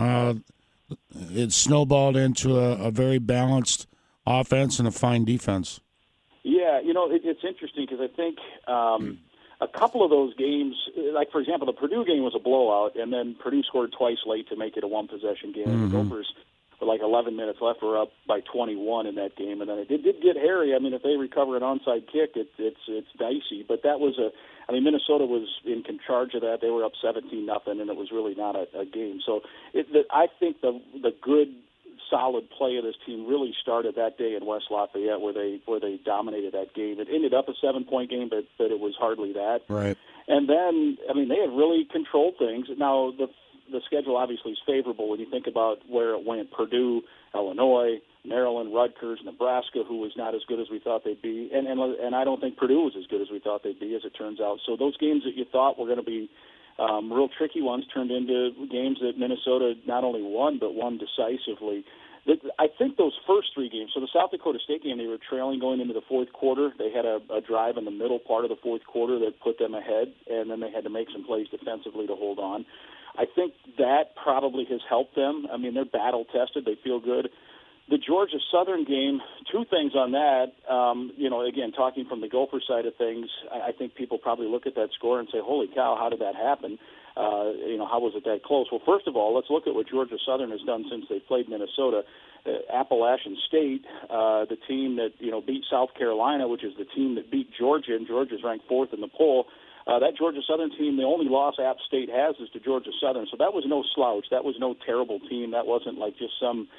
it's snowballed into a very balanced offense and a fine defense. Yeah, it's interesting because I think a couple of those games, like, for example, the Purdue game was a blowout, and then Purdue scored twice late to make it a one-possession game. Mm-hmm. The Gophers, with like 11 minutes left, were up by 21 in that game, and then it did get hairy. I mean, if they recover an onside kick, it's dicey. But that was Minnesota was in charge of that. They were up 17-0, and it was really not a game. So I think the good, solid play of this team really started that day in West Lafayette, where they dominated that game. It ended up a 7-point game, but it was hardly that. Right. And then, they have really controlled things. Now, the schedule obviously is favorable when you think about where it went. Purdue, Illinois, Maryland, Rutgers, Nebraska, who was not as good as we thought they'd be. And I don't think Purdue was as good as we thought they'd be, as it turns out. So those games that you thought were going to be real tricky ones turned into games that Minnesota not only won, but won decisively. I think those first 3 games, so the South Dakota State game, they were trailing going into the fourth quarter. They had a drive in the middle part of the fourth quarter that put them ahead, and then they had to make some plays defensively to hold on. I think that probably has helped them. I mean, they're battle-tested. They feel good. The Georgia Southern game, two things on that. Again, talking from the Gopher side of things, I think people probably look at that score and say, holy cow, how did that happen? How was it that close? Well, first of all, let's look at what Georgia Southern has done since they played Minnesota. Appalachian State, the team that beat South Carolina, which is the team that beat Georgia, and Georgia's ranked 4th in the poll. That Georgia Southern team, the only loss App State has is to Georgia Southern. So that was no slouch. That was no terrible team. That wasn't like just some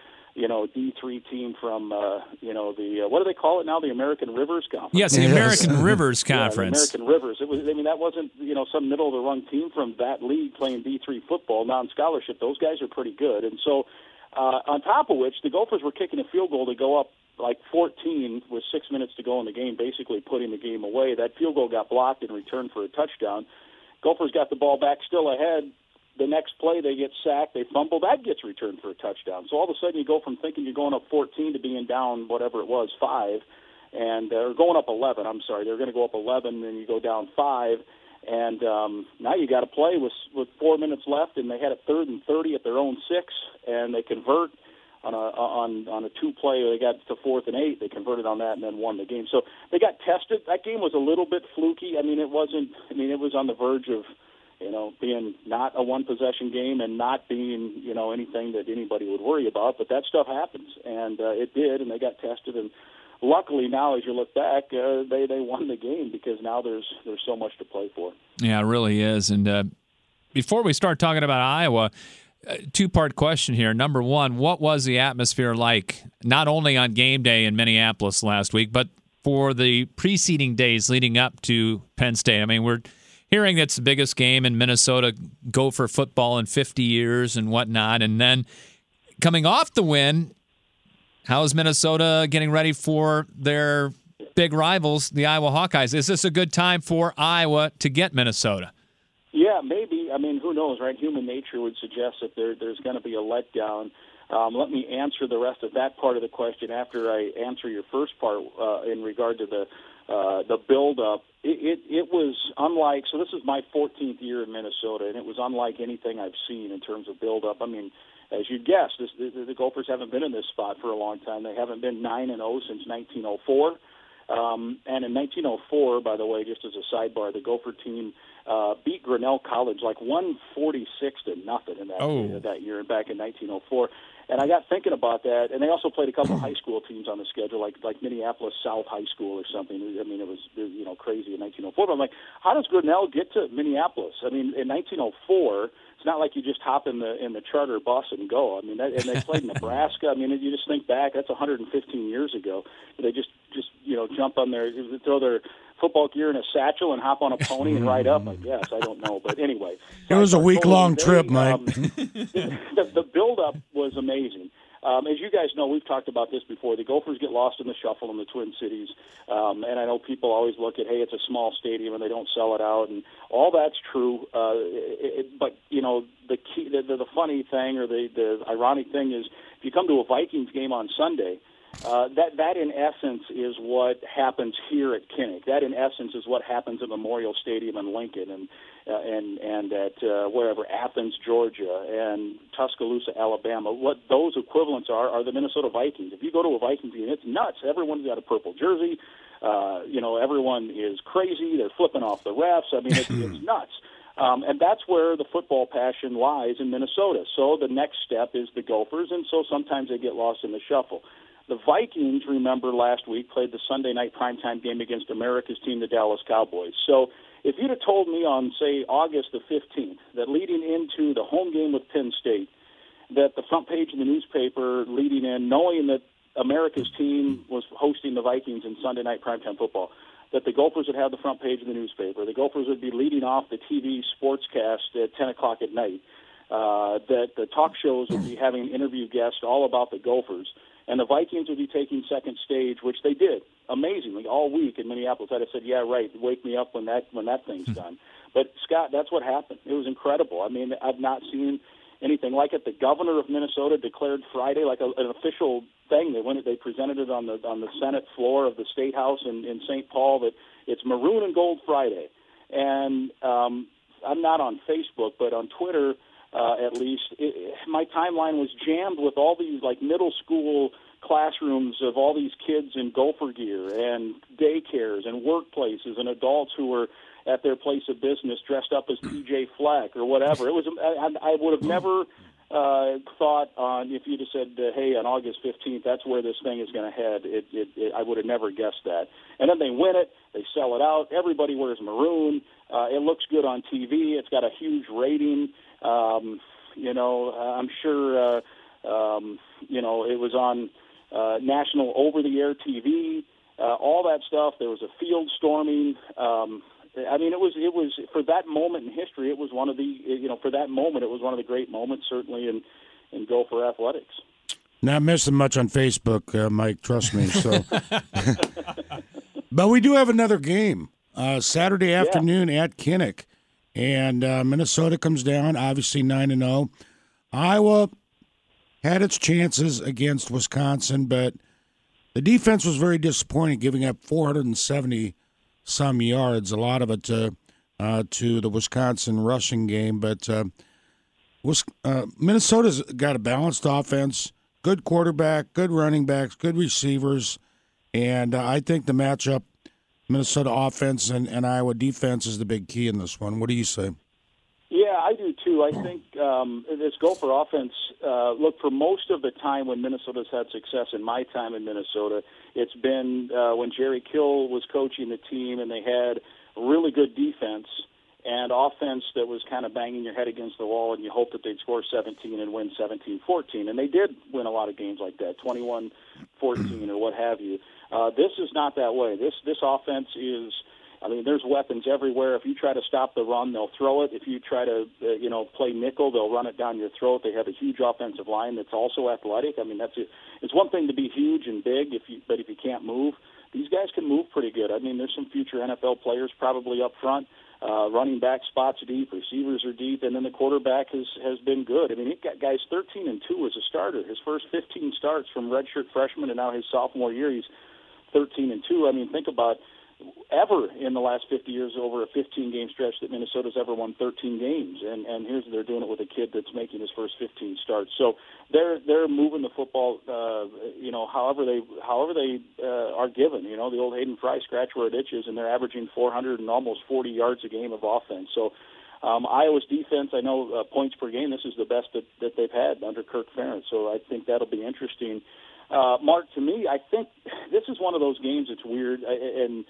D3 team from, what do they call it now? The American Rivers Conference. Yes, the American Rivers Conference. The American Rivers. That wasn't, some middle-of-the-run team from that league playing D3 football, non-scholarship. Those guys are pretty good. And so, on top of which, the Gophers were kicking a field goal to go up like 14 with 6 minutes to go in the game, basically putting the game away. That field goal got blocked in return for a touchdown. Gophers got the ball back, still ahead. The next play, they get sacked, they fumble, that gets returned for a touchdown. So all of a sudden you go from thinking you're going up 14 to being down whatever it was, 5, or going up 11, I'm sorry. They're going to go up 11, and you go down 5. And now you got to play with 4 minutes left, and they had a 3rd and 30 at their own 6, and they convert on a 2-play. They got to 4th and 8. They converted on that and then won the game. So they got tested. That game was a little bit fluky. It was on the verge of being not a one-possession game and not being, anything that anybody would worry about. But that stuff happens, and it did, and they got tested. And luckily now, as you look back, they won the game because now there's so much to play for. Yeah, it really is. And before we start talking about Iowa, two-part question here. Number one, what was the atmosphere like, not only on game day in Minneapolis last week, but for the preceding days leading up to Penn State? We're hearing that's the biggest game in Minnesota Gopher football in 50 years and whatnot. And then coming off the win, how is Minnesota getting ready for their big rivals, the Iowa Hawkeyes? Is this a good time for Iowa to get Minnesota? Yeah, maybe. Who knows, right? Human nature would suggest that there's going to be a letdown. Let me answer the rest of that part of the question after I answer your first part in regard to the build-up. It was unlike, so this is my 14th year in Minnesota, and it was unlike anything I've seen in terms of build-up. As you'd guess, the Gophers haven't been in this spot for a long time. They haven't been 9-0 since 1904. And in 1904, by the way, just as a sidebar, the Gopher team beat Grinnell College like 146-0 in that year back in 1904. And I got thinking about that, and they also played a couple of high school teams on the schedule, like Minneapolis South High School or something. It was crazy in 1904. But I'm like, how does Grinnell get to Minneapolis? In 1904, it's not like you just hop in the charter bus and go. And they played Nebraska. You just think back, that's 115 years ago. They just jump on throw their football gear in a satchel and hop on a pony and ride up, I guess. I don't know. But anyway. It was a week-long trip, Mike. The build-up was amazing. As you guys know, we've talked about this before. The Gophers get lost in the shuffle in the Twin Cities. And I know people always look at, hey, it's a small stadium and they don't sell it out. And all that's true. But, the key, the funny thing or the ironic thing is if you come to a Vikings game on Sunday, that in essence is what happens here at Kinnick. That in essence is what happens at Memorial Stadium in Lincoln and at wherever, Athens, Georgia, and Tuscaloosa, Alabama. What those equivalents are the Minnesota Vikings. If you go to a Vikings game, it's nuts. Everyone's got a purple jersey. Everyone is crazy. They're flipping off the refs. It's nuts. And that's where the football passion lies in Minnesota. So the next step is the Gophers, and so sometimes they get lost in the shuffle. The Vikings, remember, last week played the Sunday night primetime game against America's team, the Dallas Cowboys. So if you'd have told me on, say, August the 15th, that leading into the home game with Penn State, that the front page of the newspaper leading in, knowing that America's team was hosting the Vikings in Sunday night primetime football, that the Gophers would have the front page of the newspaper, the Gophers would be leading off the TV sportscast at 10 o'clock at night, that the talk shows would be having interview guests all about the Gophers, and the Vikings would be taking second stage, which they did amazingly all week in Minneapolis. I'd have said, yeah, right, wake me up when that thing's done. But, Scott, that's what happened. It was incredible. I've not seen anything like it. The governor of Minnesota declared Friday like an official thing. They presented it on the Senate floor of the State House in St. Paul that it's Maroon and Gold Friday. And I'm not on Facebook, but on Twitter, at least, my timeline was jammed with all these like middle school classrooms of all these kids in Gopher gear and daycares and workplaces and adults who were at their place of business dressed up as PJ Fleck or whatever. It was I would have never thought on if you'd have said, hey, on August 15th, that's where this thing is going to head. I would have never guessed that. And then they win it. They sell it out. Everybody wears maroon. It looks good on TV. It's got a huge rating. I'm sure, it was on national over-the-air TV, all that stuff. There was a field storming. It was for that moment in history. It was one of the, for that moment, it was one of the great moments, certainly in Gopher athletics. Not missing much on Facebook, Mike. Trust me. So, but we do have another game Saturday afternoon at Kinnick, and Minnesota comes down, obviously 9-0. Iowa had its chances against Wisconsin, but the defense was very disappointing, giving up 470 some yards, a lot of it to the Wisconsin rushing game. But Minnesota's got a balanced offense, good quarterback, good running backs, good receivers, and I think the matchup, Minnesota offense and Iowa defense, is the big key in this one. What do you say? Yeah, I do too. I think this Gopher offense, look, for most of the time when Minnesota's had success in my time in Minnesota, it's been when Jerry Kill was coaching the team and they had really good defense and offense that was kind of banging your head against the wall, and you hope that they'd score 17 and win 17-14. And they did win a lot of games like that, 21-14 or what have you. This is not that way. This offense is, there's weapons everywhere. If you try to stop the run, they'll throw it. If you try to, play nickel, they'll run it down your throat. They have a huge offensive line that's also athletic. It's one thing to be huge and big, but if you can't move, these guys can move pretty good. There's some future NFL players probably up front. Running back spots deep, receivers are deep, and then the quarterback has been good. He got guys 13-2 as a starter. His first 15 starts from redshirt freshman, and now his sophomore year, he's 13-2. Think about ever in the last 50 years over a 15-game stretch that Minnesota's ever won 13 games, and here's they're doing it with a kid that's making his first 15 starts. So they're moving the football, however they are given. The old Hayden Fry scratch where it itches, and they're averaging 400 and almost 40 yards a game of offense. So Iowa's defense, I know points per game, this is the best that they've had under Kirk Ferentz. So I think that'll be interesting. Mark, to me, I think this is one of those games that's weird, and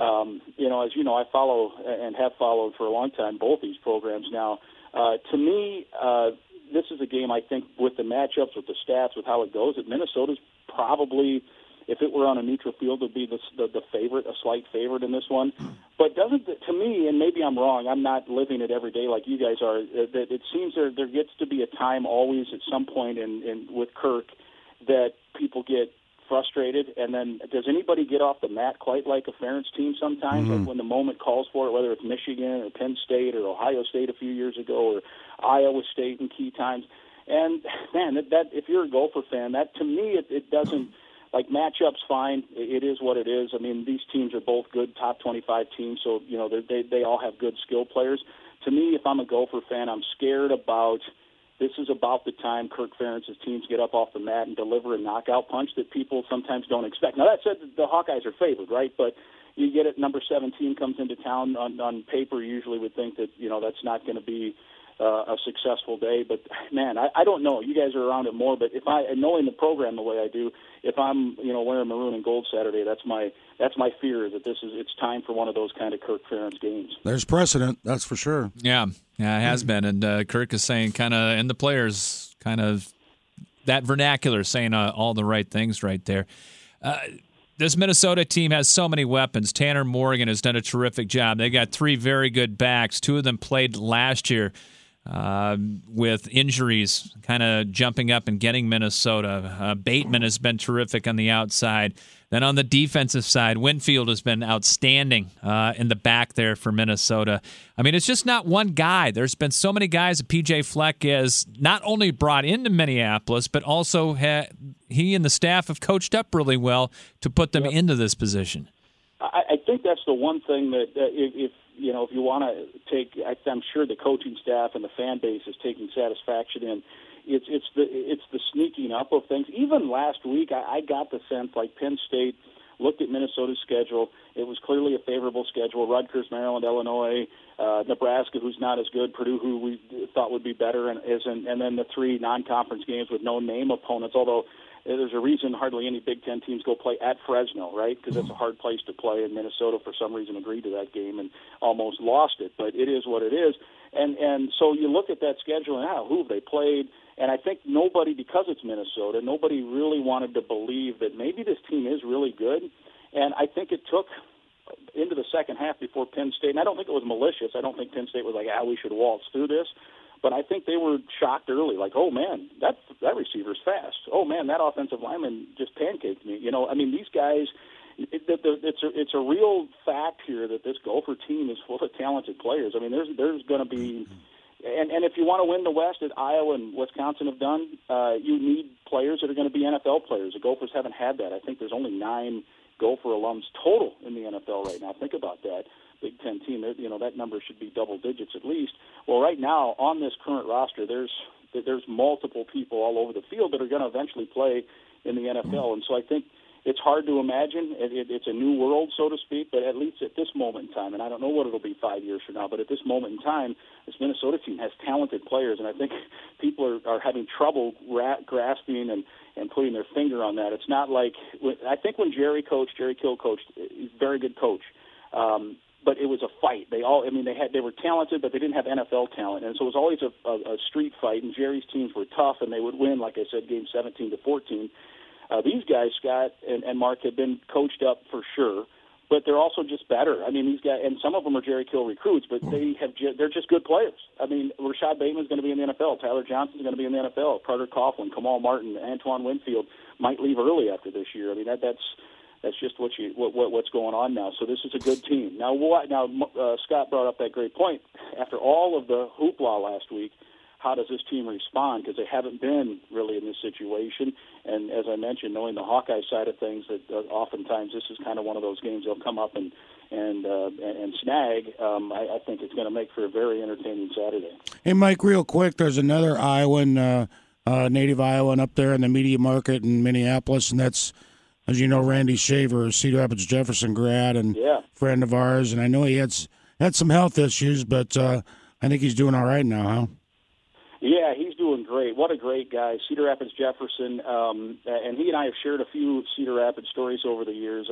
as you know, I follow and have followed for a long time both these programs now. To me, this is a game, I think, with the matchups, with the stats, with how it goes, that Minnesota's probably, if it were on a neutral field, would be the favorite, a slight favorite in this one. But to me, and maybe I'm wrong, I'm not living it every day like you guys are, that it seems there gets to be a time always at some point with Kirk that people get frustrated, and then does anybody get off the mat quite like a Ferentz team sometimes, like when the moment calls for it, whether it's Michigan or Penn State or Ohio State a few years ago or Iowa State in key times. And, man, that if you're a Gopher fan, that to me it doesn't, like matchups fine, it is what it is. These teams are both good top 25 teams, so, they all have good skill players. To me, if I'm a Gopher fan, I'm scared about this is about the time Kirk Ferentz's teams get up off the mat and deliver a knockout punch that people sometimes don't expect. Now, that said, the Hawkeyes are favored, right? But you get it, number 17 comes into town on paper, you usually would think that, that's not going to be a successful day. But, man, I don't know. You guys are around it more. But knowing the program the way I do, if I'm, wearing maroon and gold Saturday, that's my fear that it's time for one of those kind of Kirk Ferentz games. There's precedent, that's for sure. Yeah, it has been. And Kirk is saying and the players kind of that vernacular, saying all the right things right there. This Minnesota team has so many weapons. Tanner Morgan has done a terrific job. They got 3 very good backs. 2 of them played last year. With injuries kind of jumping up and getting Minnesota. Bateman has been terrific on the outside. Then on the defensive side, Winfield has been outstanding in the back there for Minnesota. It's just not one guy. There's been so many guys that P.J. Fleck has not only brought into Minneapolis, but also he and the staff have coached up really well to put them into this position. I think that's the one thing that if you want to take, I'm sure the coaching staff and the fan base is taking satisfaction in, it's the sneaking up of things. Even last week, I got the sense like Penn State looked at Minnesota's schedule. It was clearly a favorable schedule. Rutgers, Maryland, Illinois, Nebraska, who's not as good, Purdue, who we thought would be better and isn't, and then the 3 non-conference games with no-name opponents, although there's a reason hardly any Big Ten teams go play at Fresno, right? Because that's a hard place to play, and Minnesota, for some reason, agreed to that game and almost lost it. But it is what it is. And so you look at that schedule and who have they played? And I think nobody, because it's Minnesota, nobody really wanted to believe that maybe this team is really good. And I think it took into the second half before Penn State, and I don't think it was malicious. I don't think Penn State was like, we should waltz through this. But I think they were shocked early, like, oh, man, that receiver's fast. Oh, man, that offensive lineman just pancaked me. You know, I mean, these guys, it's a real fact here that this Gopher team is full of talented players. I mean, there's going to be – and if you want to win the West, as Iowa and Wisconsin have done, you need players that are going to be NFL players. The Gophers haven't had that. I think there's only 9 Gopher alums total in the NFL right now. Think about that. Big Ten team, you know, that number should be double digits at least. Well, right now on this current roster, there's multiple people all over the field that are going to eventually play in the NFL, and so I think it's hard to imagine. It's a new world, so to speak, but at least at this moment in time, and I don't know what it'll be 5 years from now, but at this moment in time, this Minnesota team has talented players, and I think people are having trouble grasping and putting their finger on that. It's not like I think when Jerry Kill coached, he's a very good coach. But it was a fight. They were talented, but they didn't have NFL talent, and so it was always a street fight. And Jerry's teams were tough, and they would win, like I said, games 17-14. These guys, Scott and Mark, have been coached up for sure, but they're also just better. I mean, these guys, and some of them are Jerry Kill recruits, but they're just good players. I mean, Rashad Bateman's going to be in the NFL. Tyler Johnson's going to be in the NFL. Carter Coughlin, Kamal Martin, Antoine Winfield might leave early after this year. I mean, that's just what's going on now. So this is a good team. Now, Scott brought up that great point. After all of the hoopla last week, how does this team respond? Because they haven't been really in this situation. And as I mentioned, knowing the Hawkeye side of things, that oftentimes this is kind of one of those games they'll come up and snag. I think it's going to make for a very entertaining Saturday. Hey, Mike, real quick, there's another Iowan, native Iowan up there in the media market in Minneapolis, and that's, as you know, Randy Shaver, Cedar Rapids Jefferson grad and friend of ours. And I know he had some health issues, but I think he's doing all right now, huh? Yeah, he's doing great. What a great guy. Cedar Rapids Jefferson, and he and I have shared a few Cedar Rapids stories over the years.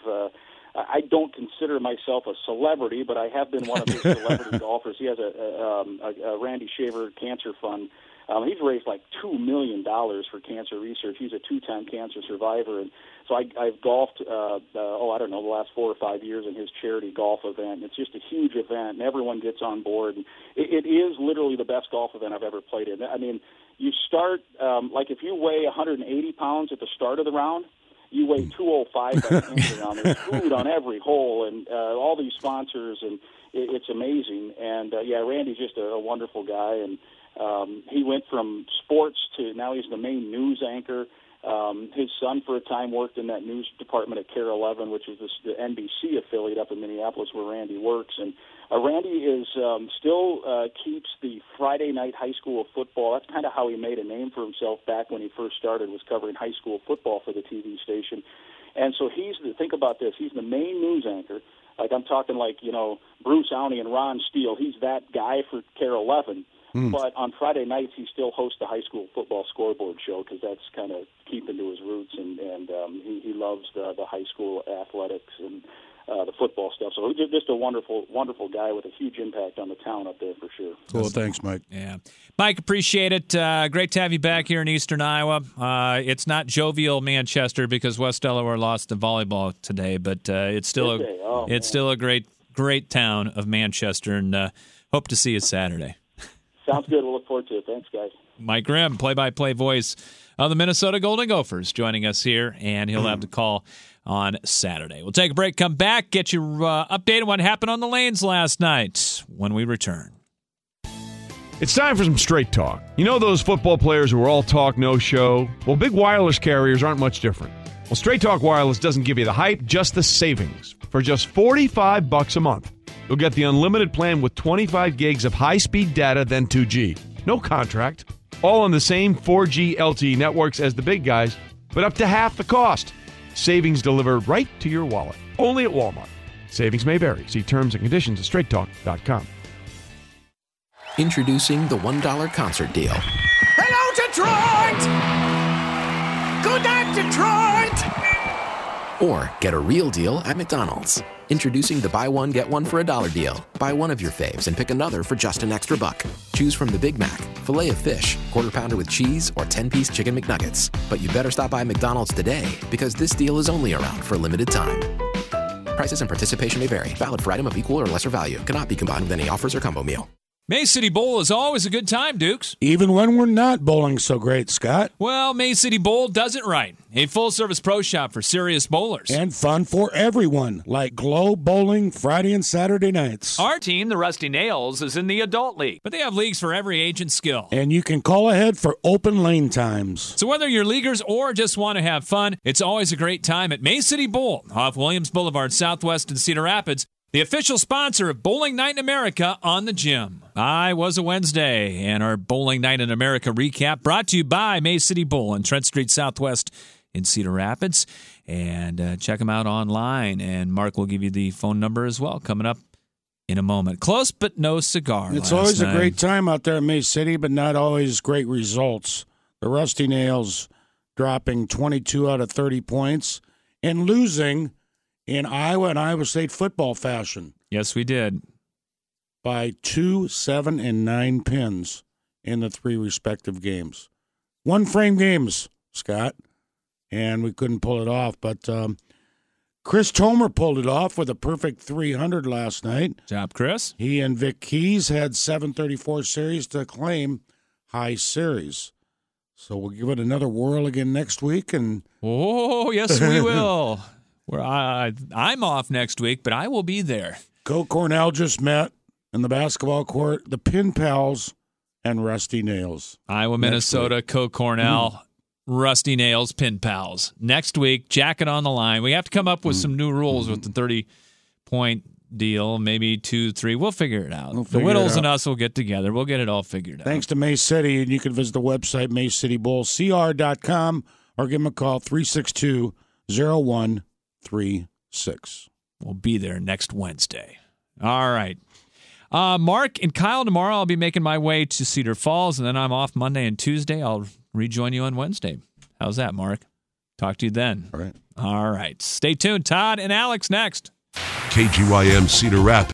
I don't consider myself a celebrity, but I have been one of his celebrity golfers. He has a Randy Shaver Cancer Fund. He's raised like $2 million for cancer research. He's a 2-time cancer survivor, and so I've golfed, the last 4 or 5 years in his charity golf event. It's just a huge event, and everyone gets on board. And it is literally the best golf event I've ever played in. I mean, you start, like if you weigh 180 pounds at the start of the round, you weigh 205 by the end of the round. There's food on every hole, and all these sponsors, and it's amazing. And, Randy's just a wonderful guy, and he went from sports to now he's the main news anchor. His son, for a time, worked in that news department at KARE 11, which is the NBC affiliate up in Minneapolis where Randy works. And Randy is still keeps the Friday night high school football. That's kind of how he made a name for himself back when he first started, was covering high school football for the TV station. And so think about this, he's the main news anchor. Like I'm talking like, Bruce Owney and Ron Steele. He's that guy for KARE 11. But on Friday nights, he still hosts the high school football scoreboard show because that's kind of keeping to his roots, and he loves the high school athletics and the football stuff. So he's just a wonderful, wonderful guy with a huge impact on the town up there for sure. Cool. Thanks, Mike. Yeah. Mike, appreciate it. Great to have you back here in Eastern Iowa. It's not jovial Manchester because West Delaware lost to volleyball today, but it's still still a great town of Manchester, and hope to see you Saturday. Sounds good. We'll look forward to it. Thanks, guys. Mike Grimm, play-by-play voice of the Minnesota Golden Gophers, joining us here, and he'll have the call on Saturday. We'll take a break, come back, get you updated on what happened on the lanes last night when we return. It's time for some straight talk. You know those football players who are all talk, no show? Well, big wireless carriers aren't much different. Well, Straight Talk Wireless doesn't give you the hype, just the savings. For just $45 a month, you'll get the unlimited plan with 25 gigs of high-speed data, then 2G. No contract, all on the same 4G LTE networks as the big guys, but up to half the cost. Savings delivered right to your wallet, only at Walmart. Savings may vary. See terms and conditions at straighttalk.com. Introducing the $1 concert deal. Hello, Detroit! Good night, Detroit! Or get a real deal at McDonald's. Introducing the buy one, get one for $1 deal. Buy one of your faves and pick another for just an extra $1. Choose from the Big Mac, filet of fish, quarter pounder with cheese, or 10-piece chicken McNuggets. But you better stop by McDonald's today, because this deal is only around for a limited time. Prices and participation may vary. Valid for item of equal or lesser value. Cannot be combined with any offers or combo meal. May City Bowl is always a good time, Dukes. Even when we're not bowling so great, Scott. Well, May City Bowl does it right. A full-service pro shop for serious bowlers. And fun for everyone, like Glow Bowling Friday and Saturday nights. Our team, the Rusty Nails, is in the adult league, but they have leagues for every age and skill. And you can call ahead for open lane times. So whether you're leaguers or just want to have fun, it's always a great time at May City Bowl off Williams Boulevard Southwest in Cedar Rapids, the official sponsor of Bowling Night in America on the Gym. I was a Wednesday, and our Bowling Night in America recap brought to you by May City Bowl on Trent Street Southwest in Cedar Rapids. And check them out online, and Mark will give you the phone number as well coming up in a moment. Close but no cigar. It's always a great time out there in May City, but not always great results. The Rusty Nails dropping 22 out of 30 points and losing in Iowa and Iowa State football fashion. Yes, we did. By 2, 7, and 9 pins in the 3 respective games. One frame games, Scott, and we couldn't pull it off. But Chris Tomer pulled it off with a perfect 300 last night. Job, Chris. He and Vic Keys had 734 series to claim high series. So we'll give it another whirl again next week. And oh, yes, we will. I'm off next week, but I will be there. Co Cornell just met in the basketball court, the Pin Pals and Rusty Nails. Iowa, Minnesota, Co Cornell, Rusty Nails, Pin Pals. Next week, jacket on the line. We have to come up with some new rules with the 30-point deal, maybe 2, 3. We'll figure it out. The Whittles and us will get together. We'll get it all figured out. Thanks to May City, and you can visit the website, MayCityBowlCR.com, or give them a call, 362-0136. We'll be there next Wednesday. All right. Mark and Kyle, tomorrow I'll be making my way to Cedar Falls, and then I'm off Monday and Tuesday. I'll rejoin you on Wednesday. How's that, Mark? Talk to you then. All right. All right. Stay tuned. Todd and Alex next. KGYM Cedar Rapids.